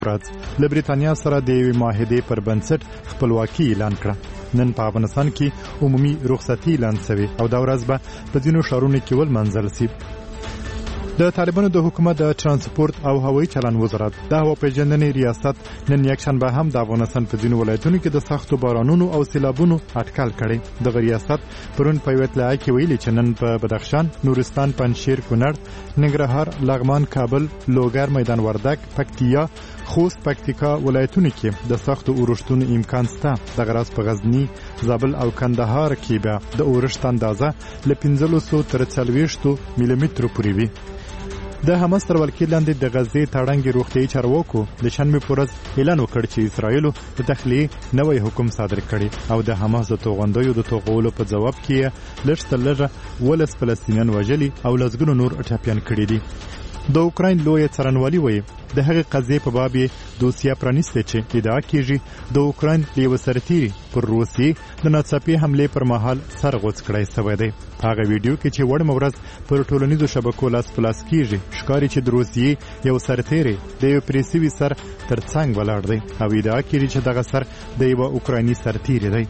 له بریتانیا سره د یوې معاهدې پر بنسټ خپلواکي اعلان کړه. نن په افغانستان کې عمومي رخصتي اعلان شوې او دا ورځ به په ځینو ښارونو کې ولمانځل شي. د طالبانو د حکومت د ترانسپورت او هوایي چلن وزارت د هواپیژندنې ریاست نن یکشنبه هم د افغانستان په ځینو ولایتونو کې د سختو بارانونو او سیلابونو اټکل کړی. دغه ریاست پرون په یوه اطلاع کې ویلي چې نن په بدخشان، نورستان، پنجشیر، کونړ، ننګرهار، لغمان، کابل، لوګر، میدان وردګ، پکتیا، خوست، پکتیکا ولایتونو کې د سختو اورښتونو امکان شته. دغه راز په غزنی، زابل او کندهار کې به د اورښت اندازه له 1500 تر 40 ملي مترو پورې وي. د حماس تر ولکې لاندې د غزې تړنګې روغتیايي چارواکو د شنبې په ورځ اعلان وکړ چې اسرائیل د تخلیې نوی حکم صادر کړي او د حماس د توغندیو د توغولو په جواب کې لږ تر لږه 12 فلسطینیان وژلي او لسګونو نور ټپیان کړي دي. د اوکراین لوی څارنوالي وایي د هغې قضیې په باب یې دوسیه پرانیستې چې ادعا کېږي د اوکراین له یوه سرتیري پر روسیې د ناڅاپي حملې پر مهال سر غوڅ کړی شوی دی. په هغه ویډیو کې چې وړمه ورځ پر ټولنیزو شبکو لاس په لاس کېږي ښکاري چې د روسیې یو سرتیری د یو پرې سوي سر تر څنګ ولاړ دی او ادعا کېږي چې دغه سر د یوه اوکرایني سرتیری دی.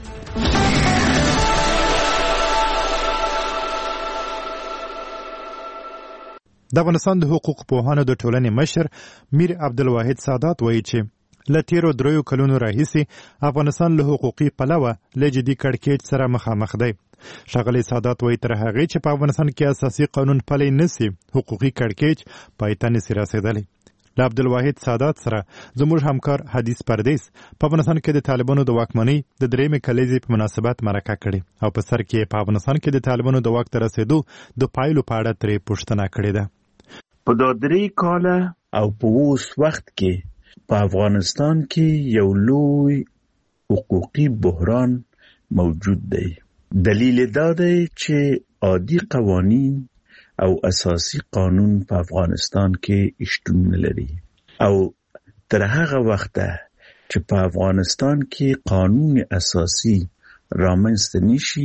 د افغانستان د حقوق پوهانو د ټولنې مشر میر عبدالواحد سادات وایي چې له تیرو 3 کلونو راهیسې افغانستان له حقوقي پلوه له جدي کړکېچ سره مخامخ دی. ښاغلی سادات وایي تر هغې چې په افغانستان کې اساسي قانون پلی نشي حقوقي کړکېچ پای ته نشي رسېدلی. له عبدالواحد سادات سره زموږ همکار حدیث پردیس په افغانستان کې د طالبانو د واکمنۍ د 3مې کلیزې په مناسبت مرکه کړې او په سر کې په افغانستان کې د طالبانو د واک ته رسېدو د پایلو په اړه ترې پوښتنه کړې ده. په دا 3 کاله او په اوس وخت کې په افغانستان کې یو لوی حقوقي بحران موجود دی. دلیل دا دی چې عادي قوانین او اساسي قانون په افغانستان کې شتون نه لري او تر هغه وخته چې په افغانستان کې قانون اساسي رامنځته نشي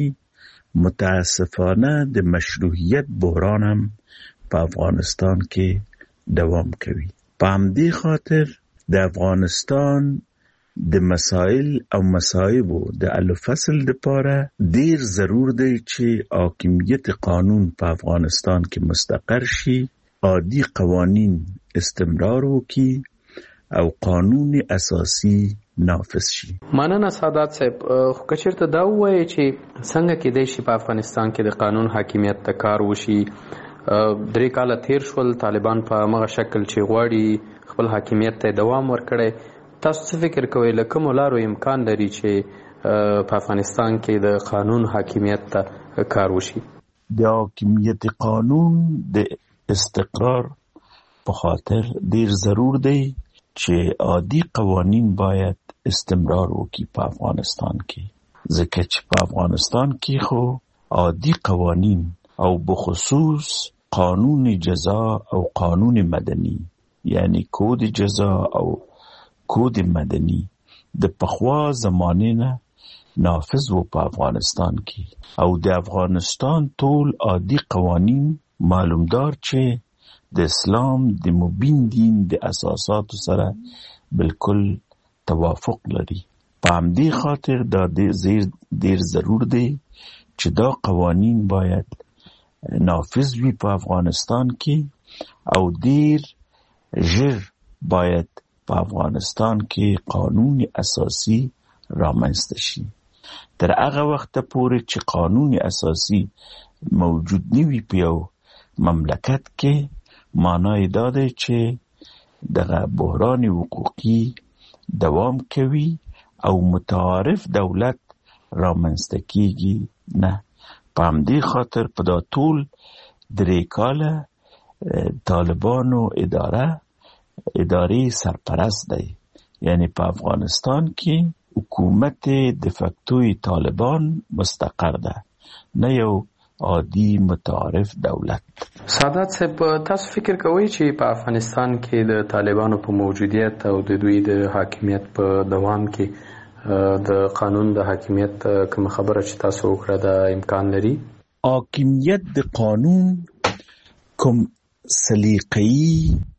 متاسفانه د مشروعیت بحران هم په افغانستان کې دوام کوي. په همدې خاطر د افغانستان د مسائل او مصائبو د حل فصل لپاره ډیر ضرور دی چې حاکمیت قانون په افغانستان کې مستقر شي، عادي قوانین استمرار وکړي او قانون اساسي نافذ شي. مننه سادات صاحب. خو که چېرته دا ووایي چې څنګه کېدای شي په افغانستان کې د قانون حاکمیت ته کار وشي؟ 3 کاله تیر شول، طالبان په هغه شکل چې غواړي خپل حاکمیت ته دوام ورکړي. تاسو څه فکر کوئ له کومو لارو امکان لري چې په افغانستان کې د قانون حاکمیت ته کار وشي؟ د حاکمیت قانون د استقرار په خاطر ډیر ضرور دی چې عادي قوانین باید استمرار وکړي په افغانستان کې، ځکه چې په افغانستان کې خو عادي قوانین او بخصوص قانون جزا او قانون مدنی یعنی کود جزا او کود مدنی د پخوا زمانه نه نافذ و په افغانستان کې او د افغانستان ټول عادي قوانین معلومدار چې د اسلام د مبین دین د اساساتو سره بالکل توافق لري. په همدې خاطر دا ډیر ضرور دی چې دا قوانین باید نافذ وي په افغانستان کې او ډیر ژر باید په افغانستان کې قانون اساسي رامنځته شي. تر هغه وخته پورې چې قانون اساسي موجود نه وي په یو مملکت کې معنی دا دی چې دغه بحران حقوقي دوام کوي او متعارف دولت رامنځته کیږي نه. په همدې خاطر په دا ټول 3 کاله طالبانو ادارې سرپرست دی، یعنی په افغانستان کې حکومت د فکتوی طالبان مستقر ده، نه یو عادي متعارف دولت. سادات صاحب، تاسو فکر کوئ چې په افغانستان کې د طالبانو په موجودیت او د دوی د حاکمیت په دوام کې د قانون د حاکمیت کوم خبره چې تاسو وکړه د امکان لري؟ حاکمیت د قانون کوم سلیقه‌ای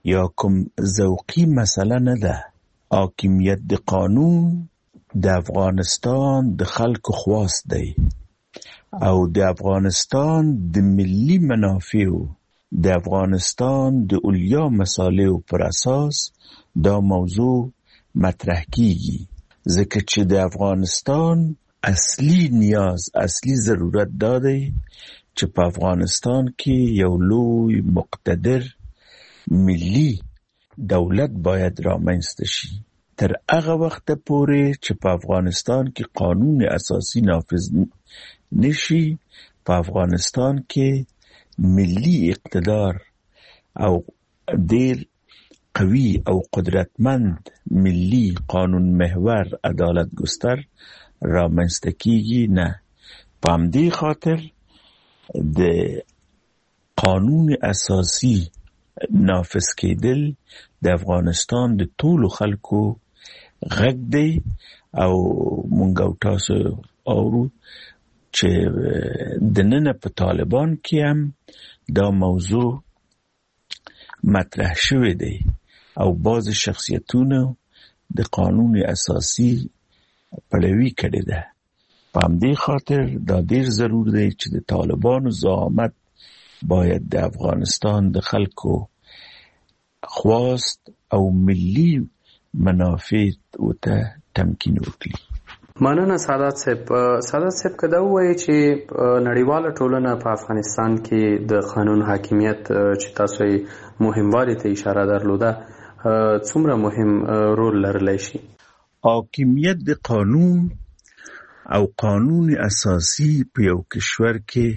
یا کوم ذوقي مسله نه ده. حاکمیت د قانون د افغانستان د خلکو خواست دی او د افغانستان د ملي منافعو د افغانستان د اولیا مصالحو پر اساس دا موضوع مطرح کیږي، ځکه چې د افغانستان اصلي نیاز، اصلي ضرورت دا دی چې په افغانستان کې یو لوی مقتدر ملي دولت باید رامنځته شي. تر هغه وخت پورې چې په افغانستان کې قانون اساسي نافذ نشي، په افغانستان کې ملي اقتدار او ډیر قوي او قدرتمند ملي قانون محور عدالت گستر رامنځته کیږي نه. په همدې خاطر د قانون اساسي نافذ کېدل د افغانستان د ټولو خلکو غږ دی او مونږ او تاسو اورو چې د نن په طالبان کې هم دا موضوع مطرح شوی دی او بعض شخصیتونو د قانون اساسي پلوي کړې ده. په همدې خاطر دا ډیر ضرور دی چې د طالبانو زعامت باید د افغانستان د خلکو خواست او ملي منافع ته تمکین وکړي. مننه سادات صاحب کدا وایي چې نړیواله ټولنه په افغانستان کې د قانون حاکمیت چې تاسو یې مهموالي ته اشاره درلوده څومره مهم رول لرلی شي؟ حاکمیت د قانون او قانون اساسي په یو کشور کې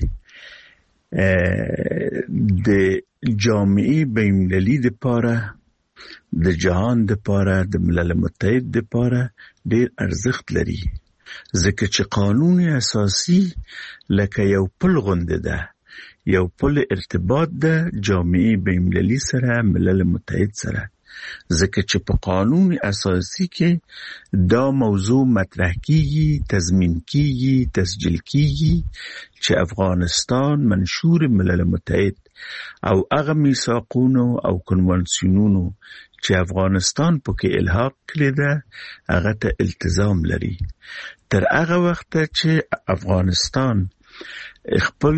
د جامعه بین‌المللي لپاره، د جهان لپاره، د ملل متحد لپاره ډېر ارزښت لري، ځکه چې قانون اساسي لکه یو پل غوندې ده، یو پل ارتباط ده جامعه بین‌المللي سره، ملل متحد سره، ځکه چې په قانون اساسي کې دا موضوع مطرح کیږي، تضمین کیږي، تسجیل کیږي چې افغانستان منشور ملل متحد او هغه میثاقونو او کنوانسیونونو چې افغانستان پکې الحاق کړی ده هغه ته التزام لري. تر هغه وخت چې افغانستان خپل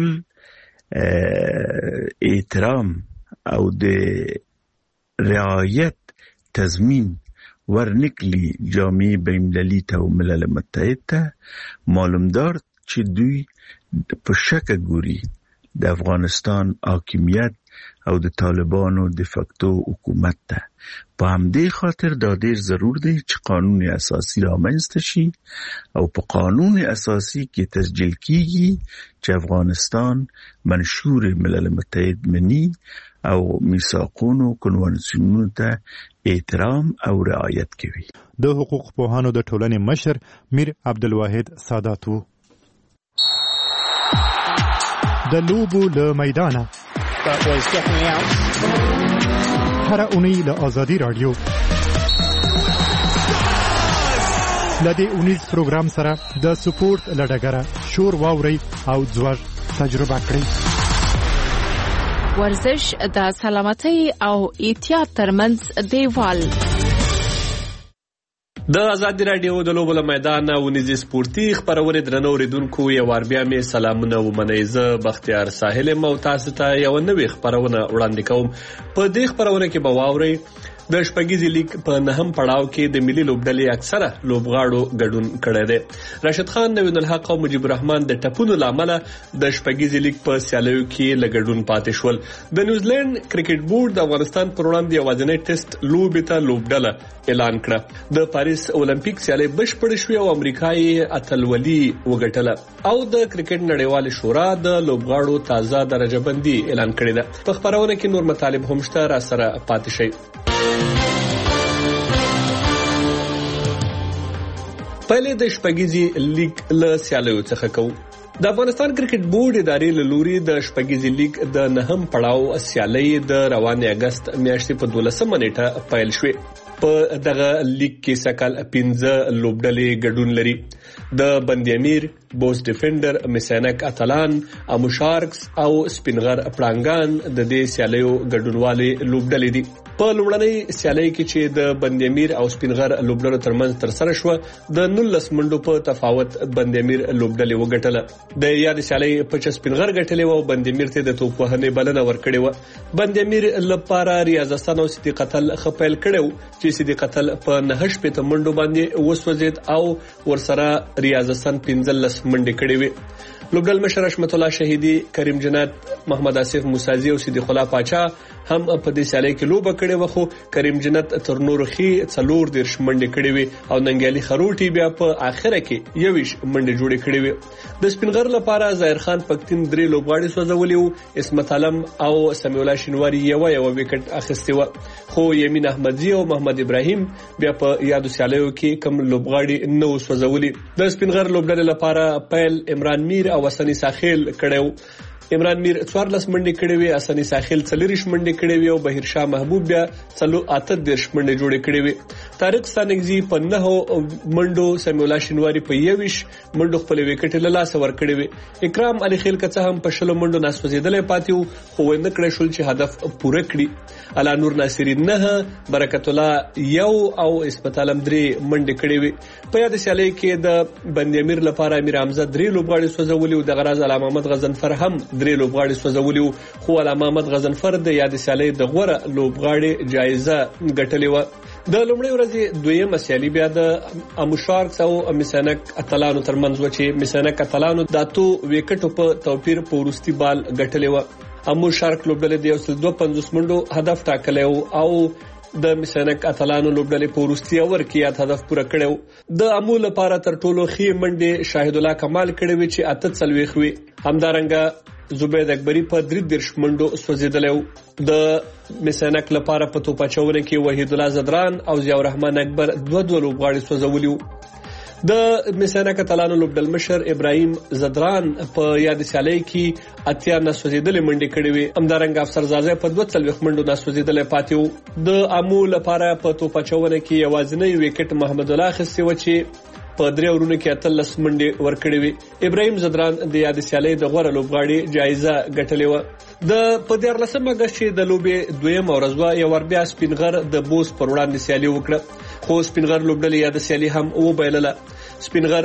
احترام او د رعایت تضمین ورنکلی جامعه بین‌المللي ته او ملل متحد ته معلومدار چې دوی په شک ګوري د افغانستان حاکمیت او د طالبانو د فاکتو حکومت ته. په همدې خاطر دا ډیر ضرور دی چې قانون اساسي رامنځته شي او په قانون اساسي کې تسجیل کیږي چې افغانستان منشور ملل متحد مني او میثاقونو کنوانسیونونو ته احترام او رعایت کوي. د حقوق پوهانو د ټولنې مشر میر عبدالواحد سادات وو. د لوبو له میدانه هر اونۍ له آزادي رادیو لدې اونیز پروګرام سره د سپورت لډګره شور واوري او ځوړ تجربه کړئ. ورزش د سلامتۍ او احتیاط ترمنځ دیوال. د آزادي رادیو د لوبو له میدانه ونیزي سپورتي خبرونه درنو اوریدونکو یو وار بیا مې سلامونه ومنئ. زه بختیار ساحل مو تاسو ته یو نوې خبرونه وړاندې کوم. په دې خبرونه کې به واورئ د شپږیزې لیګ په نهم پړاو کې د ملي لوبډلې اکثره لوبغاړو ګډون کړی دی. راشد خان، نوین الحق او مجيب الرحمن د ټپونو لامل د شپږیزې لیګ په سیالیو کې لګډون پاتې شول. د نیوزیلند کرکټ بورډ د افغانستان پر وړاندې یوازینی ټیسټ لوبې ته لوبډله اعلان کړه. د پاریس اولمپیک سیالي بشپړ شوې او امریکا یې اتلولي وګټله او د کرکټ نړیوال شورا د لوبغاړو تازه درجه بندي اعلان کړې ده. په خبرونه کې نور مطالب هم شته، را سره پاتې شئ. پهلې د شپږیزې لیګ له سیالیو څخه کوو. د افغانستان کرکټ بورډ ادارې له لوري د شپږیزې لیګ د نهم پړاو سیالۍ د روانې اگست میاشتې په 12 نیټه پیل شوې. په دغه لیګ کې سکهال 15 لوبډلې ګډون لري. د بند امیر، بوس ډیفندر، میسینک اتلان، امو شارکس او سپینغر پړانګان د دې سیالیو ګډونوالي لوبډلې دي. په لومړنۍ سیالۍ کې چې د بندیمیر او سپینغر لوبډلو ترمنځ ترسره شوه د 19 منډو په تفاوت بندیمیر لوبډلې وګټله. د یاد سیالۍ په سپینغر ګټلې و او بندیمیر ته د توپ وهنې بلنه ورکړې و. بندیمیر لپاره ریاض حسن او صدیق اتل خپل کړو چې صدیق اتل په 9 شپته منډو باندې وسوځید او ورسره ریاض حسن 15 منډې کړې وې. لوبډل مشر حشمت الله شهیدی، کریم جنات، محمد آصف موسازی او صدیق الله پاچا هم په دې سیالۍ کې لوبه کړې و، خو کریم جنت تر نورو ښې 14 منډې کړې وې او ننګیالي خروټي بیا په اخره کې 21 منډې جوړې کړې وې. د سپینغر لپاره ظاهر خان پښتين 3 لوبغاړي سوځولي وو، اسمت علم او سمیع الله شینواری یو وکټ اخیستی و، خو یمین احمدزی او محمد ابراهیم بیا په یادو سیالیو کې کم لوبغاړي نو سوځولي. د سپینغر لوبډلې لپاره پیل عمران میر او حسنی ساخیل کړو. عمران میر 14 منډې کړې وې، حسنی ساخیل 40 منډې کړې وې او بهیر شاه محبوب بیا 38 منډې جوړې کړې وې. طارق ستانکزی په 9 منډو، سمیع الله شینواری په 21 منډو خپل وکټ له لاس ور کړې وې. اکرام علي خیل کڅه هم په 20 منډو ناسوځیدلې پاتې وو، خو ونه کړې شول چې هدف پوره کړي. الا نور ناصری 9، برکت الله 1 او اسمت علم 3 منډې کړې وې. په یاد سیالۍ کې د بندیمیر لپاره امیر حمزه 3 لوبغاړي سوځولي او د غراز علامه محمد غزنفر هم 3 لوبغاړي سوځولي، خو علامه محمد غزنفر د یاد سیالۍ د غوره لوبغاړي جایزه ګټلې و. د لومړۍ ورځې دویمه سیالي بیا د امو شارکس او میسینک اتلانو ترمنځ و چې میسینک اتلانو د 2 وکټو په توپیر په وروستي بال ګټلې و. امو شارک لوبډلې د 152 منډو هدف ټاکلی او د میسینک اتلانو لوبډلې په وروستي اور کې یاد هدف پوره کړو. د امو لپاره تر ټولو ښې منډې شاهد الله کمال کړې وې چې 48 وې. همدارنګه زبید اکبری په 33 منډو سوځیدلی. د میسینک لپاره په توپاچونه کې وحید الله زدران او ضیاء الرحمن اکبر 2 لوبغاړي سوځولي. د میسینک اتلانو لوبډل مشر ابراهیم زدران په یاد سیالۍ کې 80 ناسوځیدلې منډې کړې وې. همدارنګه افسر زازه په 42 منډو ناسوځیدلې پاتې وو. د امو لپاره په توپاچونه کې یوازینی وکټ محمد الله خستی و چې په 3 اورونو کې 13 منډې ورکړې وې. ابراهیم زدران د یاد سیالۍ د غوره لوبغاړي جایزه ګټلې و. د په 14 اگست چې د لوبې دویمه ورځ و، یو ور بیا سپینغر د بوس پر وړاندې سیالي وکړه، خو سپینغر لوبډلې یاد سیالي هم وبایلله. سپینغر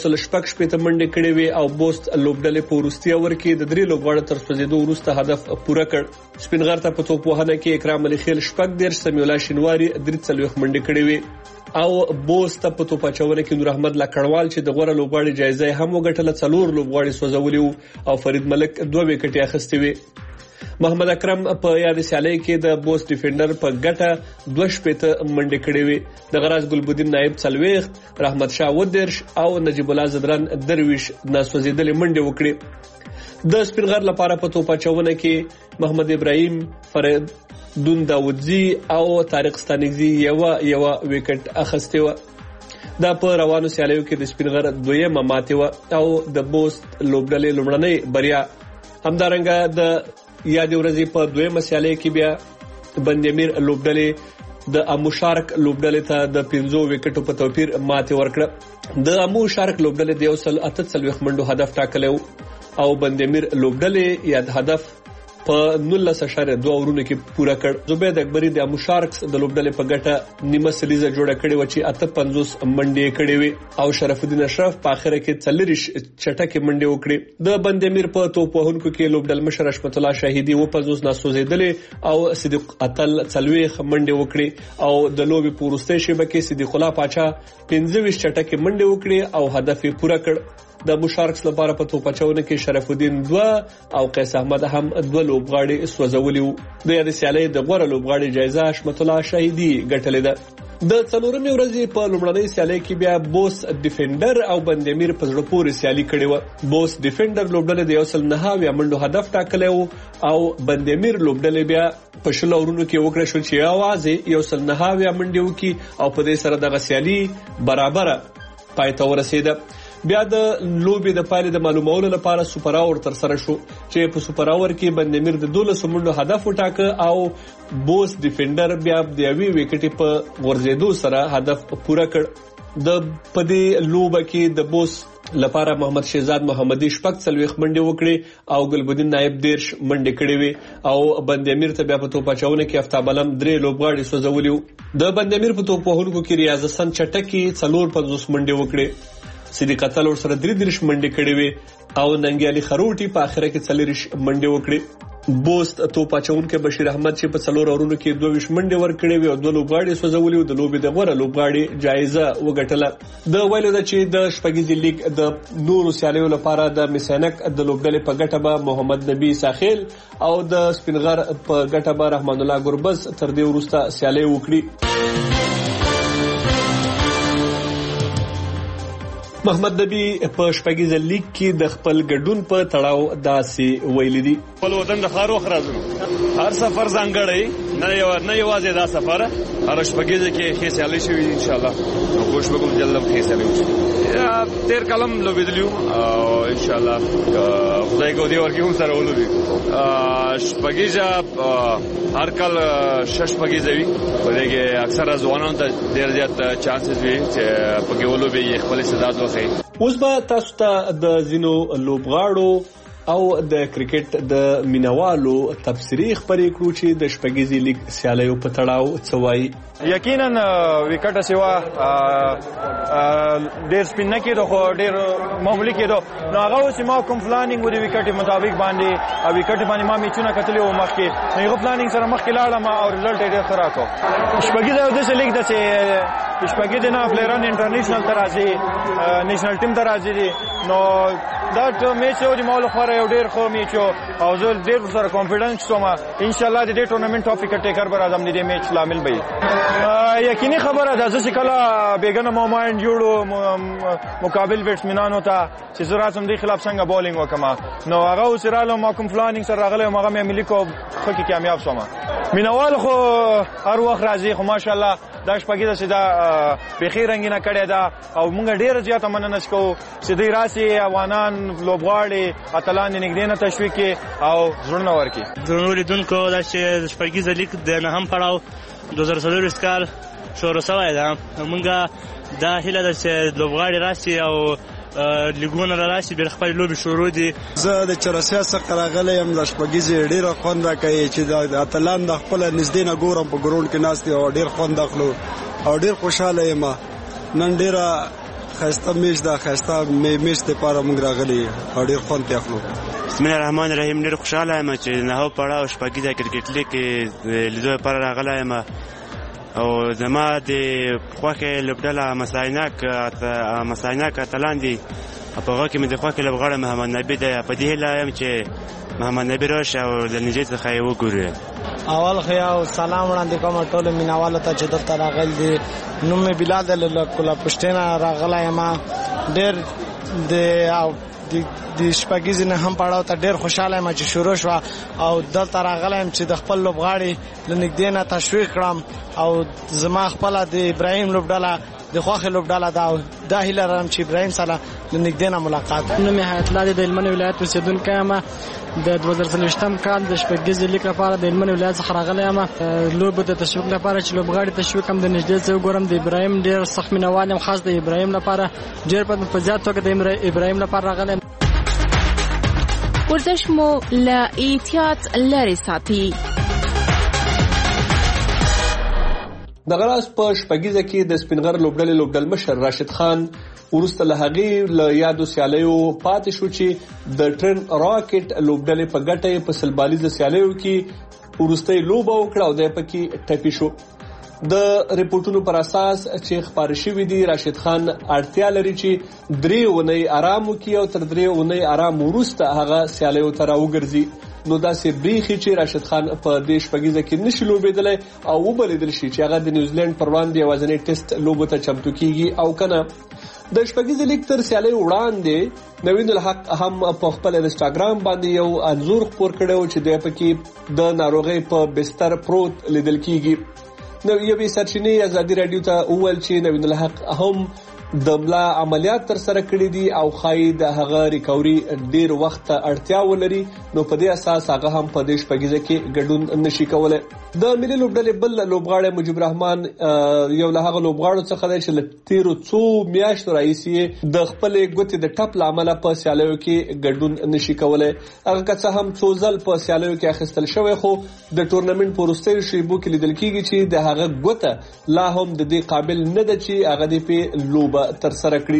116 منډې کړې وې او بوست لوبډلې په وروستي اور کې د 3 لوبغاړو تر سوځېدو وروسته هدف پوره کړ. سپینغر ته په توپ وهنه کې اکرام علي خیل 14، سمیع الله شینواری 43 منډې کړې وې او بوست په توپ اچونه کې نور احمد لکړوال چې د غوړه لوبغاړي جایزه هم وګټله 4 لوبغاړي سوځولي او فرید ملک 2 وکټي اخیستي وي. محمد اکرم په یاد سیالۍ کې د بوس ډیفندر په ګټه 2 منډې کړې وې. د غراز ګلبدین نائب 40، رحمت شاه 10 او نجیب الله زدران 23 ناسوځیدلې منډې وکړې. د سپینغر لپاره په توپ اچونه کې محمد ابراهیم، فرید دون داودزی او طارق ستانکزی یو وکټ اخیستی و. دا په روانو سیالیو کې د سپینغر دویمه ماتې و او د بوست لوبډلې لومړنۍ بریا. همدارنګه د یادې ورځې په دویمه سیالۍ کې بیا بندیمیر لوبډلې د امو شارک لوبډلې ته د 15 وکټو په توپیر ماتې ورکړه. د امو شارک لوبډلې د 148 منډو هدف ټاکلی او بندیمیر لوبډلې یاد هدف په 19.2 اورونو کې پوره کړ. زبید اکبری د امو شارکس د لوبډلې په ګټه نیمه سلیزه جوړه کړې و چې 58 منډې کړې وې او شرف الدین اشرف په اخره کې 40 چټکې منډې وکړې. د بندیمیر په توپ وهونکو کې لوبډل مشر حشمت الله شهیدی 50 ناسوځیدلې او صدیق اتل 40 منډې وکړې او د لوبې په وروستۍ شیبه کې صدیق الله پاچا 15 چټکې منډې وکړې او هدف یې پوره کړ. د مشارکس لپاره په توپ اچونه کې شرف الدین 2 او قیس احمد هم 2 لوبغاړي سوځولي وو. د یاد سیالۍ د غوره لوبغاړي جایزه حشمت الله شهیدی ګټلې ده. د څلورمې ورځې په لومړنۍ سیالۍ کې بیا بوس ډیفندر او بندیمیر په زړه پورې سیالي کړې و. بوس ډیفندر لوبډلې د 109 منډو هدف ټاکلی و او بندیمیر لوبډلې بیا په 20 اورونو کې وکړه شو چې یوازې 109 منډې وکړي او په دې سره دغه سیالي برابره پای ته ورسېده. بیا د لوبې د پایلې د معلومولو لپاره سوپر اور تر سره شو چې په سوپر اور کې بندیمیر د 12 منډو هدف وټاکه او بوس ډیفندر بیا د 1 وکټ په غورځېدو سره هدف پوره کړ. د پدې لوبه کې د بوس لپاره محمد شهزاد محمدي 40 منډې وکړې او ګلبدین نایب 10 منډې کړې وې او بند امیر ته بیا په توپ اچونه کې افتاب علم 3 لوبغاړي سوځولي. د بند امیر په توپ وهونکو کې ریاض حسن چټکی 450 منډې وکړې. صدیق اتل ور سره 33 منډې کړې وې او ننګیالي خروټي په اخره کې 40 منډې وکړې. بوست توپ اچونکو بشیر احمد چې په 4 اورونو کې 22 منډې ورکړې وي او 2 لوبغاړي سوځولي او د لوبې د غوړه لوبغاړي جایزه وګټله. د ویلو د چې د شپږیزې لیګ د نورو سیالیو لپاره د میسانک د لوبډلې په ګټه به محمد نبی ساخیل او د سپینغر په ګټه به رحمان الله ګربز تر دې وروسته سیالي وکړي. محمد نبی په شپږیزه لیګ کې د خپل ګډون په تړاو داسې ویلي دي: خپل وطن د خار وخت راځو، هر سفر ځانګړی نه یوازې دا سفر، هر شپږیزه کې ښه سیالي شوي ان شاء الله او کوشش وکړو چې الله ښه سیالي وشي. تیر کلم لوبېدلیو او ان شاء الله خدای کو دې ورکی هم سره ولوبي. شپږیزه هر کال شپږیزه وي، په دې کې اکثره ځوانان ته ډېر زیات چانسز وي چې په کې ولوبي خپل استعداد. اوس به تاسو ته د زینو لوبغاړو او د کرکټ د مینوالو تفسیری خبرې کړو چې د شپږیزې لیګ سیالیو په تړاو څه وایي. یقینا وکټه سیوا ډېر سپین نه کېدو خو ډېر معمولی کېدو، نو هغه اوس ما کوم پلانینګ و د وکټې مطابق باندې او وکټې باندې ما میچونه کتلې و مخکې، نو هغه پلانینګ سره مخکې لاړم او رزلټ یې ډېر ښه راکړو. شپږیزه یو داسې لیګ ده چې شپږیزه نه پلیران انټرنیشنل ته راځي، نیشنل ټیم ته راځي دي، نو دا میچ و د ما لپاره یو ډېر ښه میچ و او زه ډېر سره کانفیډنس کوم انشاءالله د دې ټورنمنټ ټاپ وکټ ټیکر به راځم، د دې میچ لامل به یقیني خبره ده. زه چې کله بیګنه ما مایند جوړو مقابل بیټسمنانو ته چې زه راځم دې خلاف څنګه بالینګ وکړم، نو هغه اوس رالم ما کوم پلانینګ سره راغلی وم، هغه مې عملي کړو، ښه کې کامیاب شوم. مینوال خو هر وخت راځي، خو ماشاءالله دا شپږیزه چې دا بیخي رنګینه کړې ده او موږ ډېره زیاته مننه کوو چې دوی راسي افغانان لوبغاړي اتلان یې نږدې نه تشویق کړي او زړونه ورکړي. درنو لیدونکو، دا چې شپږیزه لیګ د نهم پړاو 2024 کال شروع شوی ده، موږ دا هیله ده چې لوبغاړي راسي او لیګونه راشي بیا خپل لوبي شروع دي. زه د چرسیا څخه راغلی یم، د شپږیزې ډېره خوند راکوي چې د اتلان د خپله نږدې نه ګورم، په ګراونډ کې ناست دي او ډېر خوند اخلو او ډېر خوشحاله یم. نن ډېره ښایسته میچ ده، ښایسته میچ دپاره موږ راغلي او ډېر خوند پرې اخلو. بسم الله الرحمن الرحیم. ډېر خوشحاله یم چې نهو پړاو شپږیزه کرکټ لیګ کې لیدو لپاره راغلی یم او زما د خوښې لوبډله مسایناک اتلان دي، په هغه کې مې د خوښې لوبغاړی محمد نبي دی. په دې هیله یم چې محمد نبي راشي او د نږدې څخه یې وګوري. اول خو یو سلام وړاندې کوم ټولو مینوالو ته چې دلته راغلي دي. نوم مې بلال دی، له کولا پښتینه راغلی یم. ډېر د شپږیزې نه هم پړاو ته ډېر خوشحاله یم چې شروع شوه او دلته راغلی یم چې د خپل لوبغاړي له نږدې نه تشویق کړم او زما خپله د ابراهیم لوبډله د خوښې لوبډله ده او دا هیله لرم چې ابراهیم سره له نږدې نه ملاقات. نوم یې حیات الله دی، د هلمند ولایت اوسېدونکی یم. د 2023 کال د شپږیزې لیګ لپاره د هلمند ولایت څخه راغلی یم. لوبو د تشویق لپاره چې لوبغاړي تشویق هم د نږدې څخه وګورم. د ابراهیم ډېر سخت مینوال یم، خاص د ابراهیم لپاره ډېر په زیات توګه د ابراهیم لپاره راغلی یم. ورزش مو له احتیاط لرې ساتي. د غراس په شپږیزه کې د سپینغر لوبډلې لوبډلمشر راشد خان وروسته له هغې له یادو سیالیو پاتې شو چې د ټرن راکټ لوبډلې په ګټه په سلبالیزه سیالیو کې وروستۍ لوبه وکړه او د پکې ټپي شو. د ریپورتونو پر اساس چې خبر شوی دی راشد خان اړتیا لري چې 3 اونۍ آرام وکړي او تر 3 اونۍ آرام وروسته هغه سیالیو ته راوګرځي. نو داسې بریخي چې راشد خان په دې شپږیزه کې نشي لوبېدلی او وبلیدل شي چې هغه د نیوزیلند پر وړاندې یوازینی ټیسټ لوبو ته چمتو کیږي او کنه. د شپږیزې لیګ تر سیالۍ وړاندې نوین الحق هم په خپل انسټاګرام باندې یو انځور خپور کړی چې د پکې د ناروغۍ په بستر پروت لیدل کیږي. نو یوې سرچینې ازادي رادیو ته وویل چې نوین الحق هم د ملا عملیات تر سره کړی دي او خای د هغه ریکوري ډیر وخت اړتیا ولري، نو په دې اساس هغه هم په دې شپږیزه کې ګډون نشي کولای. د ملي لوبډلې بل لوبغاړی مجيب رحمان یو له هغه لوبغاړو څخه دی چې له تیرو څو میاشتو راهیسې د خپلې ګوتې د ټپ له امله په سیالیو کې ګډون نشي کولای. هغه که څه هم څو ځل په سیالیو کې اخیستل شوی، خو د ټورنمنټ په وروستیو شیبو کې لیدل کېږي چې د هغه ګوته لا هم د دې قابل نه ده چې هغه دې په لوبه تر سره کړي.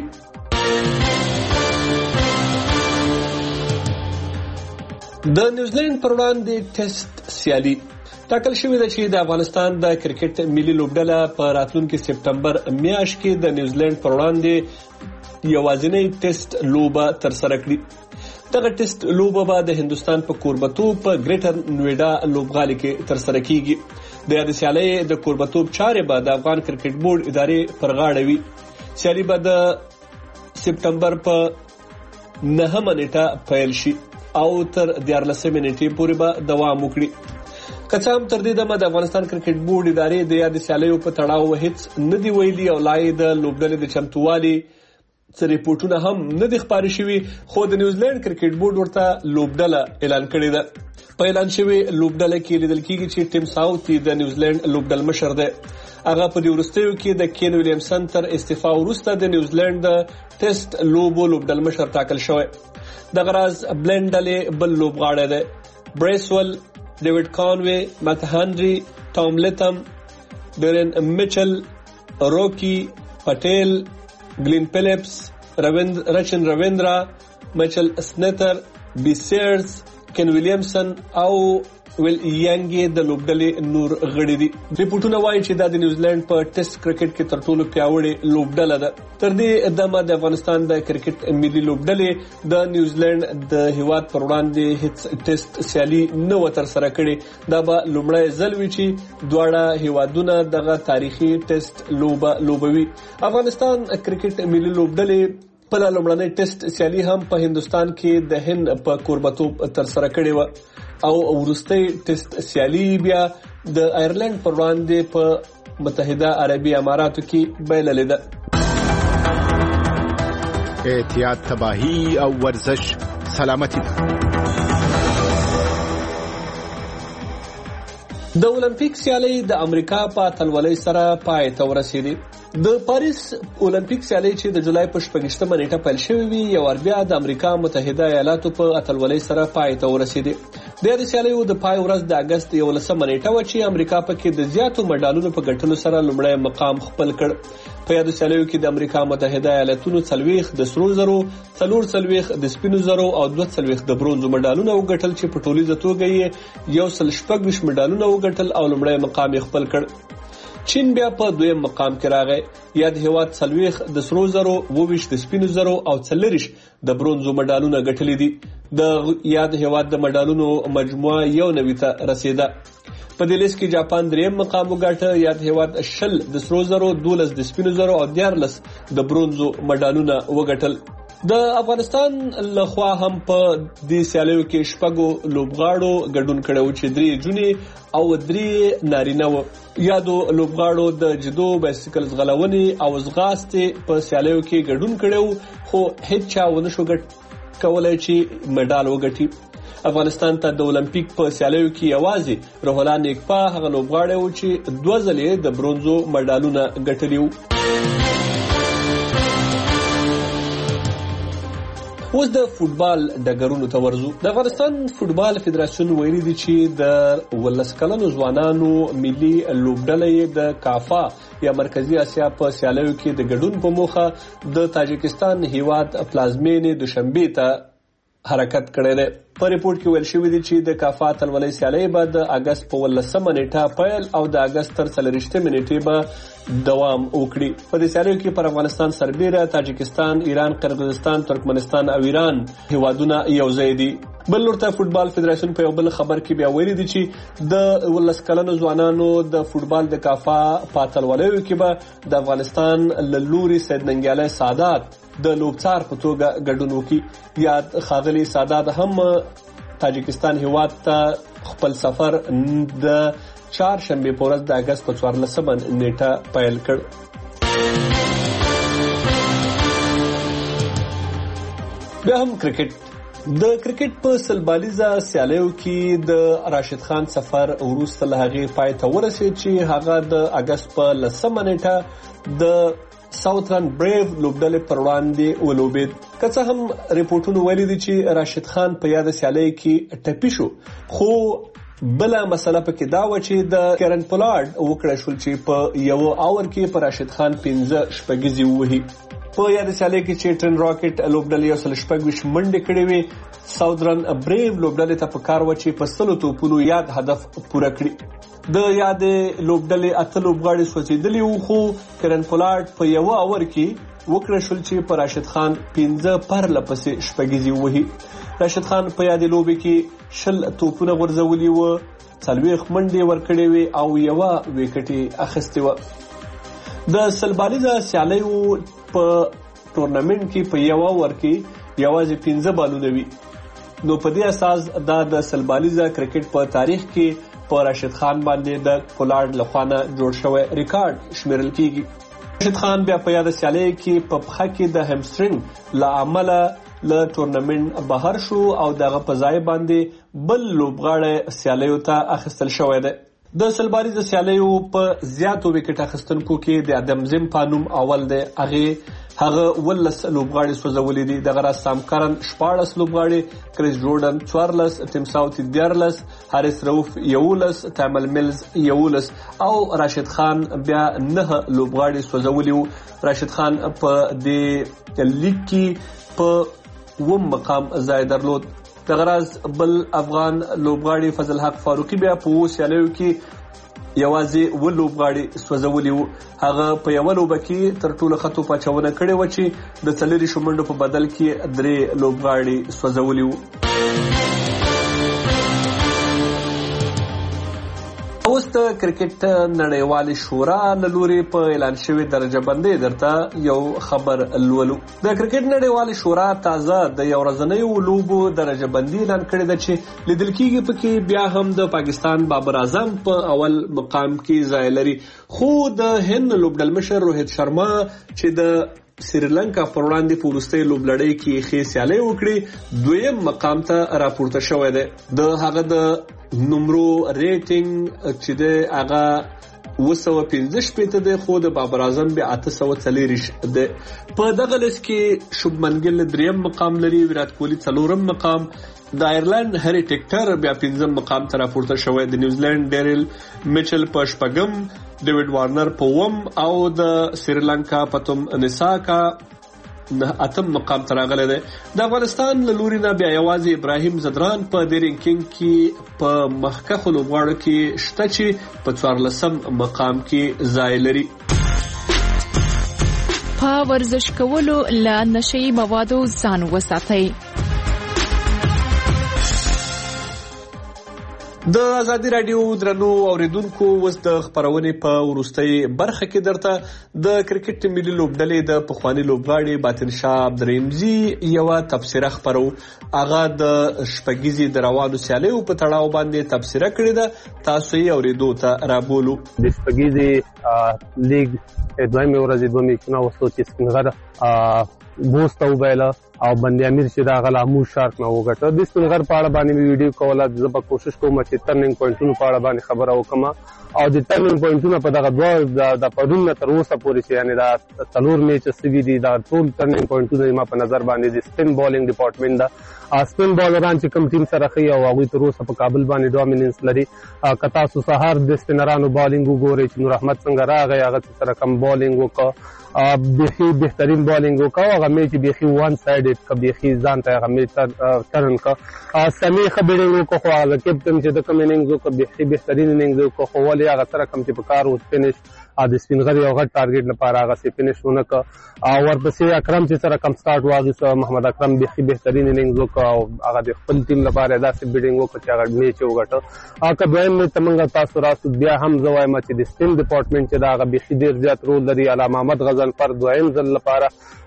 د نیوزیلند پر وړاندې ټیسټ سیالي ټاکل شوې ده چې د افغانستان د کرکټ ملي لوبډله په راتلونکي سپټمبر میاشت کې د نیوزیلند پر وړاندې یوازینی ټیسټ لوبه تر سره کړي. دغه ټیسټ لوبه به د هندستان په کوربتوب په ګریټر نویډا لوبغالي کې تر سره کیږي. د یاد سیالۍ د کوربتوب چارې به د افغان کرکټ بورډ ادارې پر غاړه وي. سیالي به د سپټمبر په 9 نیټه پیل شي او تر 14 نیټې پورې به دوام وکړي. که څه هم تر دې دمه د افغانستان کرکټ بورډ ادارې د یاد سیالیو په تړاو هیڅ نه دی ویلي او لای د لوبډلې د چمتووالي څه ریپورتونه هم نه دي خپاره شوي، خو د نیوزیلند کرکټ بورډ ورته لوبډله اعلان کړې ده. په اعلان شوی لوبډله کې لیدل کېږي چې ټیم ساوث د نیوزیلند لوبډل مشر دی. هغه په دې وروستیو کې د کین ویلیامسن تر استعفا وروسته د نیوزیلند د ټیسټ لوبډل مشر ټاکل شوی. دغه راز بلندلې بل لوبغاړی دی. بریسول، ډیوډ کانوي، مات هنري، ټام لیتم، ډیرن میچل، روکی پټیل، گلین فلیپس، رچن رویندرا، میچل سنیتر، بی سیرز، کین ویلیامسن او ویل یانګي د لوبډلې نور غړي دي. ریپورتونه وایي چې دا د نیوزیلند په ټیسټ کرکټ کې تر ټولو پیاوړې لوبډله ده. تر دې دمه د افغانستان د کرکټ ملي لوبډلې د نیوزیلند د هیواد پر وړاندې هیڅ ټیسټ سیالي نه و تر سره کړې. دا به لومړی ځل وي چې دواړه هیوادونه دغه تاریخي ټیسټ لوبوي. افغانستان کرکټ ملي لوبډلې په لومړنۍ ټیسټ سیالي هم په هندستان کې د هند په کوربتوب تر سره کړې و او وروستۍ ټیسټ سیالي بیا د آیرلند پر وړاندې په متحده عربي اماراتو کې بایللې ده. احتیاط تباهی او ورزش سلامتی ده. د اولمپیک سیالي د امریکا په اتلولۍ سره پای ته ورسېدې. د پاریس اولمپیک سیالي چې د جولای په 28 نیټه پیل شوې وي یو بیا د امریکا متحده ایالاتو په اتلولۍ سره پای ته ورسېدې. د سیالیو د پای ورځ د اگست 11 نیټه و چې امریکا پکې د زیاتو مډالونو په ګټلو سره لومړی مقام خپل کړ. په یادو سیالیو کې د امریکا متحده ایالاتونو 40 د سرو زرو، 40 د سپینو زرو او 22 د برونزو مډالونه وګټل چې په ټولیزه توګه یې 116 مډالونه وګټل او لومړی مقام خپل کړ. چین بیا په دویم مقام کې راغی. یاد هیواد 40 د سرو زرو، 22 د سپینو زرو او 40 د برونزو مډالونه ګټلې دي. د یاد هیواد د مډالونو مجموعه 90 ته رسیده. په دې لیست کې جاپان دریم مقام وګاټه. یاد هیواد 20 د سرو زرو، 12 د سپینو زرو او 14 د برونزو مډالونه وګټل. د افغانستان لخوا هم په دې سیالیو کې شپږو لوبغاړو ګډون کړو چې 3 جونې او 3 نارینه و. یادو لوبغاړو د جدو، بایسیکل ځغلونې او ځغاستې په سیالیو کې ګډون کړو، خو هیڅ چا ونه شو کولای چې میډال وګټي. افغانستان ته د اولمپیک په سیالیو کې یوازې روح الله نیکپا هغه لوبغاړی و چې 2 ځلې د برونزو میډالونه ګټلي وو. اوس د فوتبال ډګرونو ته ورځو. د افغانستان فوتبال فدراسیون ویلي دی چې د 19 کلنو ځوانانو ملي لوبډلې د کافا یا مرکزی اسیا په سیالیو کې د ګډون په موخه د تاجکستان هیواد پلازمینې دوشنبه ته حرکت کړی دی. په ریپورت کې ویل شوی دی چې د کافا اتلولۍ سیالۍ به د اگست په 19 نیټه پیل او د اگست تر 30 نیټې به دوام وکړي. په دې سیالیو کې پر افغانستان سربیره تاجکستان، ایران، قرغیزستان، ترکمنستان او ایران هیوادونه یو ځای دي. بل لورته فوتبال فدراسیون په یو بل خبر کې بیا ویلي دی چې د 19 کلنو ځوانانو د فوتبال د کافا په اتلولیو کې به د افغانستان له لوري سید ننګیالی سادات د لوبڅار په توګه ګډون وکړي. یاد ښاغلي سادات هم تاجکستان هیواد ته خپل سفر د چهارشنبه په ورځ د اگست په 14 نیټه پیل کړ. بیا هم کرکټ. د کرکټ په سلبالیزه سیالیو کې د راشد خان سفر وروسته له هغې پای ته ورسېد چې هغه د اګست په 10 نیټه د ساوثرن بریو لوبډلې پر وړاندې ولوبېد. که څه هم ریپورټونه ویلي دي چې راشد خان په یاده سیالۍ کې ټپي شو، خو بله مسله پکې دا وه چې د کیرن پولارډ وکړی شول چې په یو اور کې په راشد خان 15 شپږیزې ووهي. په یاد سیالۍ کې چې ټرن راکټ لوبډلې یو سل شپږ منډې کړې وې، ساوثرن بریو لوبډلې ته پکار و چې په 100 توپونو یاد هدف پوره کړي. د یاد لوبډلې 8 لوبغاړي سوځېدلي وو، خو کرن پولارډ په یو اور کې وکړی شول چې په راشد خان 15 پرله پسې شپږیزې ووهي. راشد خان په یاد لوبې کې 20 توپونه غورځولي وو، 40 منډې ورکړې وې او یو وکټ یې اخیستې وه. د سلبالیزه سیالیو په ټورنمنت کې په یو اور کې یوازې 15 بالونه وي، نو په دې اساس دا د سلبالیزه کرکټ په تاریخ کې په راشد خان باندې د پولارډ لخوا نه جوړ شوی ریکارډ شمیرل کیږي. راشد خان بیا په یاد سیالۍ کې په پښه کې د همسترینګ له امله له ټورنمنت بهر شو او دغه په ځای باندې بل لوبغاړی سیالیو ته اخیستل شوی دی. د سلبالیزه سیالیو په زیاتو وکټ اخیستونکو کې د ادم زم پانوم اول دی، هغه 19 لوبغاړي سوځولي دي. دغه راز سام کرن 14 لوبغاړي، کریس جورډن 14، ټیم ساوث 13، هاریس روف 11، تامل میلز 11 او راشد خان بیا 9 لوبغاړي سوځولي وو. راشد خان په دې لیګ کې په 9 مقام ځای درلود. دغه راز بل افغان لوبغاړي فضل حق فاروقي بیا په سیالیو کې یوازې 7 لوبغاړي سوځولي وو. هغه په یو لوبه کې تر ټولو خطو پاچونه کړې و چې د 4 شمنډو په بدل کې 3 لوبغاړي سوځولي وو. اوس د کرکټ نړیوالې شورا له لوري په اعلان شوی درجه بندۍ درته یو خبر لولو. د کرکټ نړیوالې شورا تازه د یو ورځنیو لوبو درجه بندي اعلان کړې ده چې لیدل کېږي پکې بیا هم د پاکستان بابر اعظم په اول مقام کې ځای لري، خو د هند لوبډلمشر روهیت شرما چې د سریلانکا پر وړاندې په وروستۍ لوبلړۍ کې ښې سیالۍ وکړې 2م مقام ته راپورته شوی دی. د هغه د نمرو ریټینګ چې دی هغه 215 دی، خو د بابر اعظم بیا 840 دی. په دغه لیست کې شوبمن ګیل 3م مقام لري، ویرات کوهلی 4م مقام، د آیرلند هری ټیکټر بیا 5م مقام ته راپورته شوی، د نیوزیلند ډیریل میچل په 4م، ډیوډ وارنر په 9م او د سریلانکا پتوم نساکا 8م مقام ته راغلی دی. د افغانستان له لوري نه بیا یوازې ابراهیم زدران په دې رینکینګ کې په مخکښو لوبغاړو کې شته چې په 14م مقام کې ځای لري. په ورزش کولو له نشهیي موادو ځان وساتئ. د ازادي رادیو درنو اوریدونکو اوس د خبرونې په وروستۍ برخه کې درته د کرکټ ملي لوبډلې د پخوانی لوبغاړي باطن شاه عبدالرحیمزي یو تبصره خبرو. هغه د شپږیزې د روانو سیالیو په تړاو باندې تبصره کړې ده، تاسو یې اوریدو ته رابولو. د شپږیزې لیګ دویمه ورځ دوه میچونه وسو چې سپینغر بوسته وبایله او بندي امیر چې دا غلا مو شارک نه وګټه. د سپینغر په اړه باندې ویډیو کوله، زه به کوشش کوم چې ټرنینګ پوینټونو په اړه باندې خبره وکم او د ټرنینګ پوینټونو په دغه دوه د پرون تر اوسه پورې چې یعنی دا 4 میچ سوي دي، دا ټول ټرنینګ پوینټونه ما په نظر باندې د سپین بالینګ ډپارټمنټ دا سپین بالران چې کوم ټیم سره خي او هغه تر اوسه په کابل باندې ډومیننس لري. کتا سو سهار د سپینرانو بالینګ وګوري چې نور احمد څنګه راغی، هغه سره کم بالینګ وکړه، بيخي بهترین بالینګ وکړه، هغه میچ بيخي وان سایډډ ک بيخي ځان ته هغه میچ ټرن ک سمي خبرې وکړه، خو هغه کیپټن چې د کمیننګ وکړه بيخي بهترین اننګ وکړه، خو ولې هغه سره کم چې په کار و فینش د سپینغر یو غټ ټارګټ لپاره هغه سي فینش ونه ک او ورپسې اکرم چې سره کم سٹارټ واغی، محمد اکرم بيخي بهترین اننګ وکړه او هغه د خپل ټیم لپاره داسې بیډینګ وکړه چې هغه میچ وګټه. اګه دویم میچ تمنګ تاسو راسو بیا هم زوایم چې د سپین ډپارټمنټ چې دا هغه بيخي ډیر زیات رول لري. علامه محمد غزنفر دویم ځل لپاره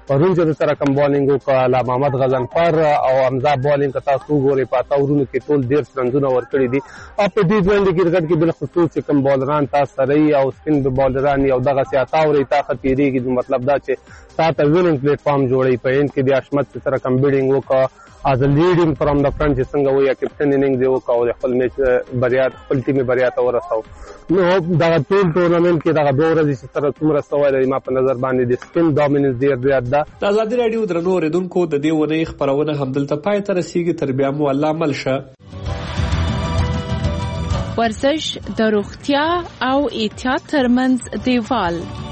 پرون چې سره کم بالینګ وکړه علامه محمد غضنفر او حمزه بالینګ که تاسو وګورئ په اته اورونو کې ټول 13 رنزونه ورکړي دي. او په ټي20 کرکټ کې بالخصوص چې کم بالران تاسو سره او سپین بالران یو دغه سیاته اوري طاقت تیریږي، مطلب دا چې تاسو ویننګ پلیټ فارم جوړي. په اند کې د اشمت سره کم بیډینګ وکړه as a leading from the front چې څنګه وایي کپټن اننګ دی وکاو د خپل میچ بریا خپل ټیم بریا ته ورساو. نو دا ټول ټورنمنت کې دا دوه ورځې سره څومره سوال ما په نظر باندې د سپین ډومیننس ډیر زیات ده. د ازادي راډیو درنو اوریدونکو د دې ونې خبرونه همدلته پای ته رسیږي. تر بیا مو الله عمل شه. ورزش د روغتیا او احتیاط ترمنځ دیوال